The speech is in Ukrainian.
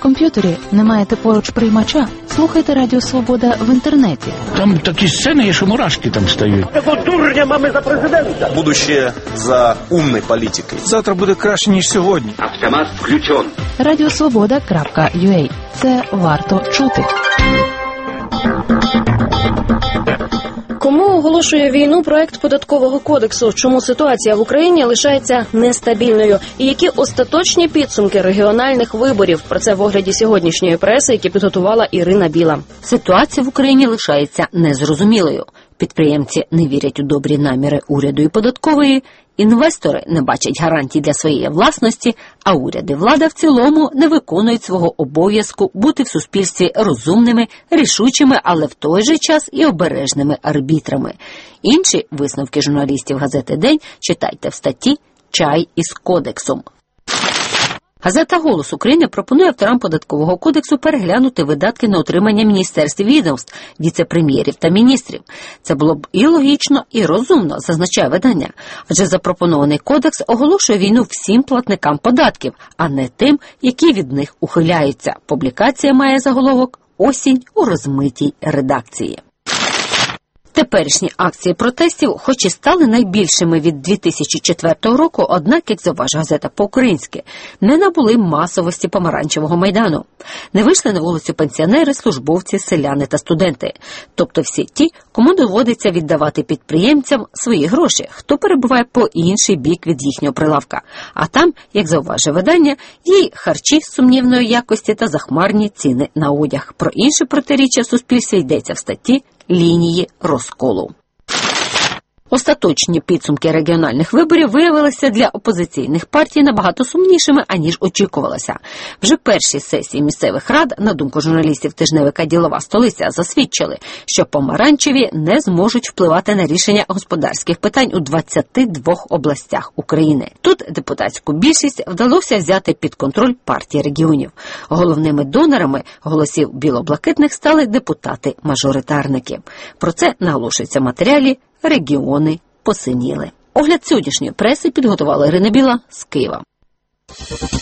комп'ютері, не маєте поруч приймача, слухайте Радіо Свобода в інтернеті. Там такі сцени є, що мурашки там стають. Такого дурня мами за президента. Будущее за умной политикой. Завтра буде краще, ніж сьогодні. Автомат включен. Radiosvoboda.ua. Це варто чути. Кому оголошує війну проект податкового кодексу? Чому ситуація в Україні лишається нестабільною? І які остаточні підсумки регіональних виборів? Про це в огляді сьогоднішньої преси, які підготувала Ірина Біла. Ситуація в Україні лишається незрозумілою. Підприємці не вірять у добрі наміри уряду і податкової, інвестори не бачать гарантій для своєї власності, а уряд і влада в цілому не виконують свого обов'язку бути в суспільстві розумними, рішучими, але в той же час і обережними арбітрами. Інші висновки журналістів газети «День» читайте в статті «Чай із кодексом». Газета «Голос України» пропонує авторам податкового кодексу переглянути видатки на утримання міністерств і відомств, віце-прем'єрів та міністрів. Це було б і логічно, і розумно, зазначає видання. Адже запропонований кодекс оголошує війну всім платникам податків, а не тим, які від них ухиляються. Публікація має заголовок «Осінь у розмитій редакції». Теперішні акції протестів, хоч і стали найбільшими від 2004 року, однак, як зауважує газета по-українськи, не набули масовості помаранчевого майдану. Не вийшли на вулицю пенсіонери, службовці, селяни та студенти. Тобто всі ті, кому доводиться віддавати підприємцям свої гроші, хто перебуває по інший бік від їхнього прилавка. А там, як зауважує видання, є й харчі сумнівної якості та захмарні ціни на одяг. Про інші протиріччя в суспільстві йдеться в статті «Лінії розколу». Остаточні підсумки регіональних виборів виявилися для опозиційних партій набагато сумнішими, аніж очікувалося. Вже перші сесії місцевих рад, на думку журналістів тижневика «Ділова столиця», засвідчили, що помаранчеві не зможуть впливати на рішення господарських питань у 22 областях України. Тут депутатську більшість вдалося взяти під контроль партії регіонів. Головними донорами голосів білоблакитних стали депутати-мажоритарники. Про це наголошується в матеріалі «Регіони посиніли». Огляд сьогоднішньої преси підготувала Ірина Біла з Києва.